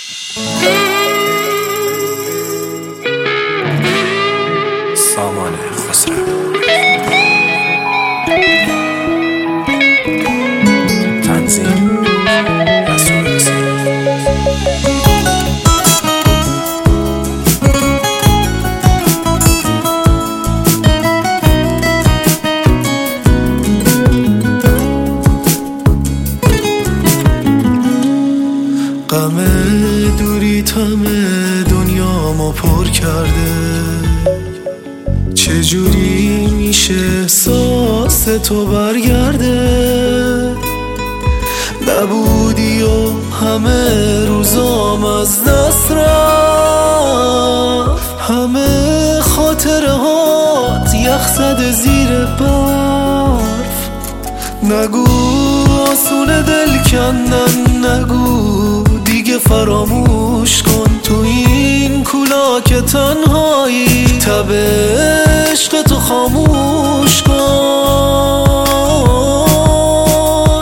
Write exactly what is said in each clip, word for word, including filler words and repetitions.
سامان خسرو. تنظیم رسول حسین. غم دوری تم دنیامو پر کرده، چجوری میشه احساس تو برگرده؟ نبودی و همه روزام از دست رفت، همه خاطره هات یخ زده زیر برف. نگو آسون دل کندن، نگو دیگه فراموش کن. تو این کولاک تنهایی تب عشق تو خاموش کن.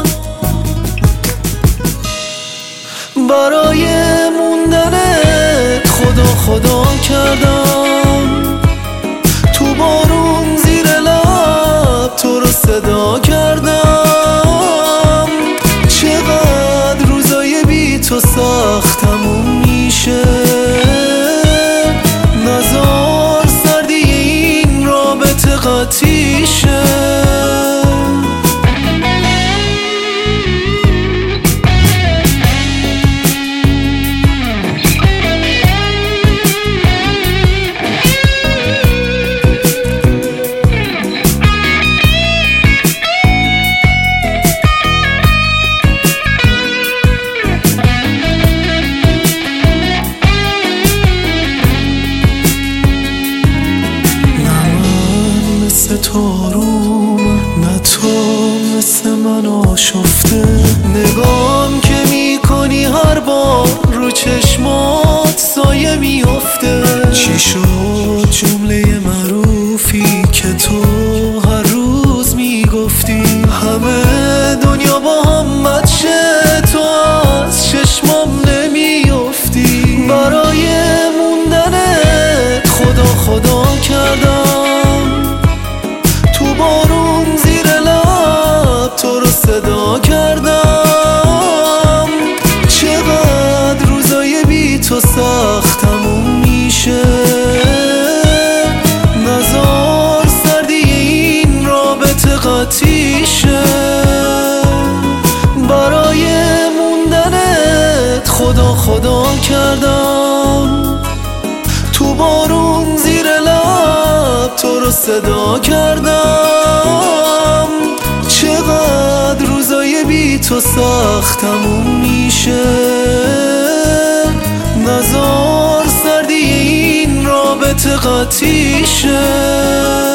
برای موندنت خدا خدا کردم، تو بارون زیر لب تو رو صدا کردم. چقدر روزای بی تو سختمون میشه، نزار سردی این رابطه قطعی شه. تو رو نه تو مثل من آشفته، نگام که میکنی هر بار رو چشمات سایه میفته. چی شد جمله معروفی که تو هر روز میگفتی؟ همه دنیا با هم بچه، تو از چشمام نمیفتی. برای موندنت خدا خدا کردم، بارون زیر لب تو رو صدا کردم. چقدر روزای بی تو سختمون میشه، نزار سردی این رابطه قطعی شه. برای موندنت خدا خدا کردم، تو بارون زیر لب تو رو صدا کردم. چقدر روزای بی تو سختمون میشه، نزار سردی این رابطه قطعی شه.